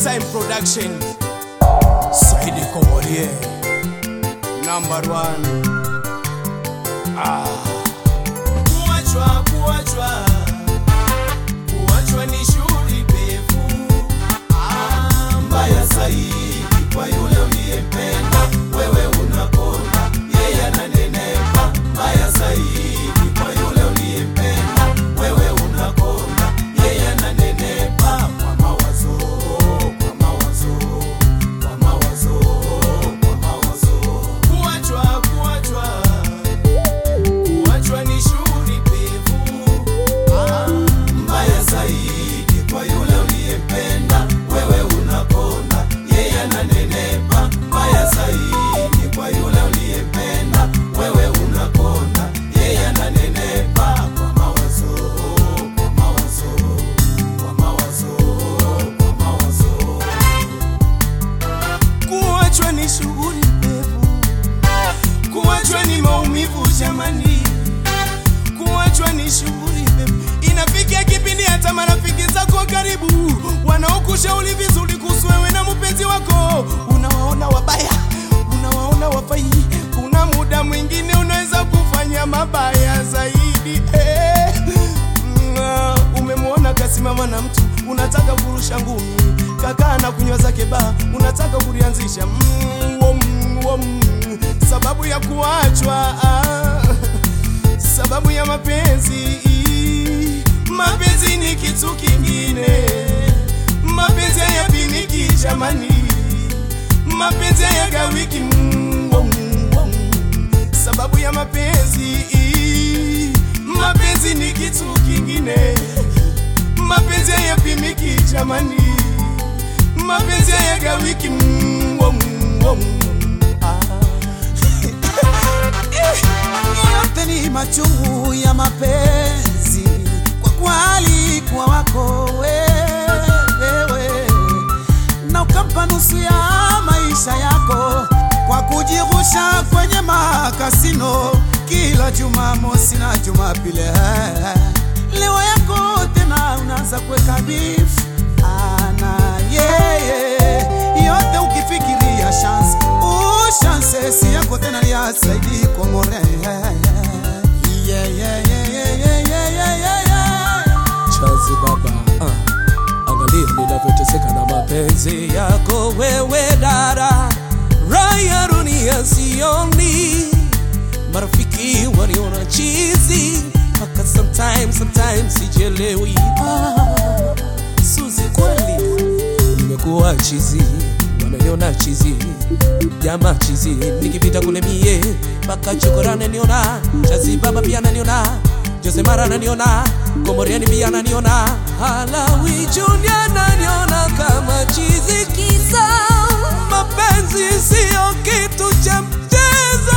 Time Production, Saidi Komorie, number 1. Kuachwa ni shughuli pevu, mbaya zaidi kwa yule uliyempenda. Wewe unakonda, yeye ananenepa. Mbaya zaidi kwa yule uliyempenda. Wewe unakonda, yeye ananenepa. Kwa mawazo, kwa mawazo, kwa mawazo, kwa mawazo. Kuachwa ni shughuli pevu, mbaya zaidi kwa yule uliyempenda. Wewe unakonda, yeye ananenepa. Mbaya zaidi kwa yule uliyempenda. Wewe unakonda, yeye ananenepa. Kwa mawazo, kwa mawazo, kwa mawazo, kwa mawazo. Kuachwa ni shughuli pevu, kuachwa ni maumivu jamani. Kuachwa ni shughuli pevu. Inafikia kipindi hata marafiki zako karibu wanaokushauri vizuri kuhusu wewe na mpenzi wako unawaona wabaya, unawaona wafai. Kuna muda mwingine unaweza kufanya mabaya zaidi. Umemwona kasimama na mtu, unataka kurusha ngumi. Kaka na kunywa zake baa, unataka kulianzisha. Sababu ya kuachwa, sababu ya mapenzi. Mapenzi ni kitu kingine. Mapenzi hayapimiki jamani. Mapenzi hayagawiki. Sababu ya mapenzi. Mapenzi ni kitu kingine. Mapenzi hayapimiki jamani. Mapenzi hayagawiki. Yote ni machungu ya mapenzi, kwa kweli kwa wako wewe, na ukampa nusu ya maisha yako kwa kujirusha kwenye makasino kila Jumamosi na Jumapili. Leo yako tena unaanza kuweka beef ana yeye. Yote ukifikiria chance si yako tena ni ya Saidi Komorie. Chazi baba, angalia ninavyoteseka na mapenzi yako wewe dada. Raya dunia sioni, marafiki waniona chizi, mpaka sometimes sijelewi. Suzi kweli nimekuwa chizi, wameniona chizi, jama chizi. Nikipita kule mie mpaka Chokora ananiona, Chazi baba pia ananiona, Jose Mara ananiona, Komorie pia ananiona, Halawi Junior ananiona kama chizi. Kisa mapenzi sio kitu cha mchezo.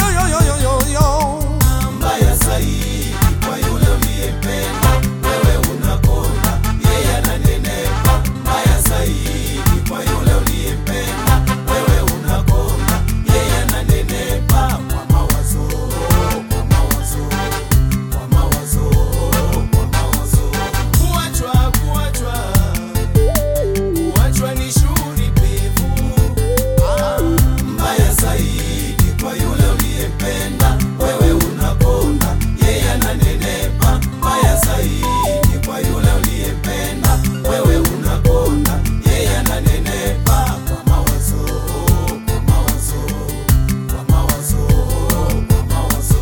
Mbaya zaidi kwa yule uliyempenda. Wewe unakonda, yeye ananenepa. Mbaya zaidi kwa yule uliyempenda. Wewe unakonda, yeye ananenepa. Kwa mawazo, kwa mawazo, kwa mawazo, kwa mawazo. Kuachwa ni shughuli pevu, mbaya zaidi kwa yule uliyempenda. Wewe unakonda, yeye ananenepa. Mbaya zaidi kwa yule uliyempenda. Wewe unakonda, yeye ananenepa. Kwa mawazo, kwa mawazo, kwa mawazo, kwa mawazo.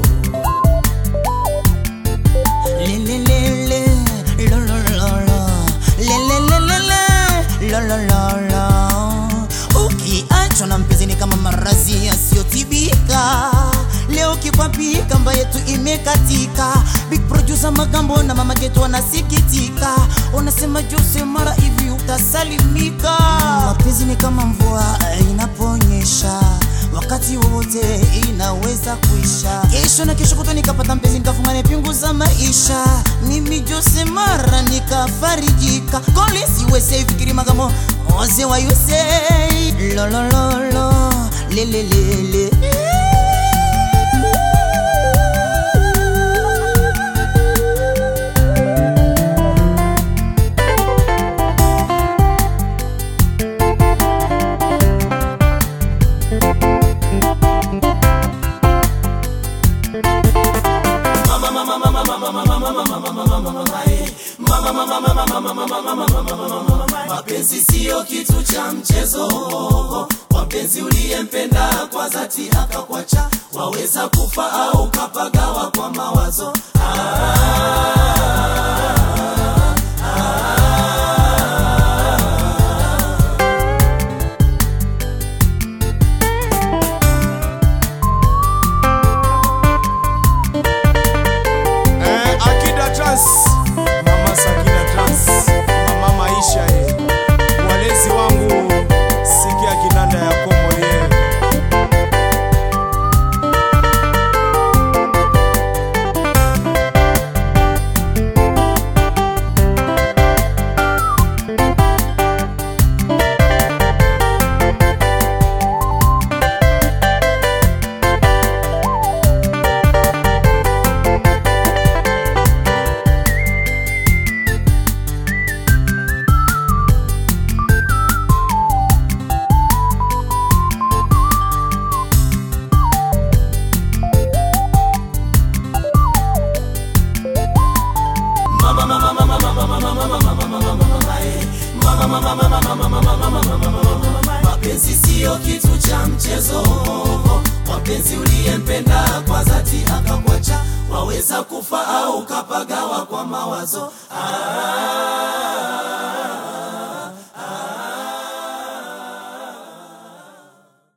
Ukiachwa na mpenzi ni kama maradhi yasiyotibika. Leo kikwapika mba yetu imekatika. Big producer Magambo na Mama Geto wanasikitika. Unasema Jose Mara hivi utasalimika. Mapenzi ni kama mvua inaponyesha, wakati wote inaweza kuisha. Kesho na kesho kutwa nikapata mpenzi, nikafungana pingu za maisha. Mimi Jose Mara nikafarijika. Kolisi we say fikiri Magambo Ose wa you say lo lo lo lo le le le le. Mapenzi sio kitu cha mchezo. Wapenzi uliyempenda kwa dhati akakwacha, waweza kufa au kapagawa kwa mawazo. Akida Trans, Mama Sakina Trans, Mama Maisha walezi wangu, sikia kinanda ya Komo Mapenzi sio kitu cha mchezo. Wapenzi uliyempenda kwa dhati akakwacha, waweza kufa au kapagawa kwa mawazo.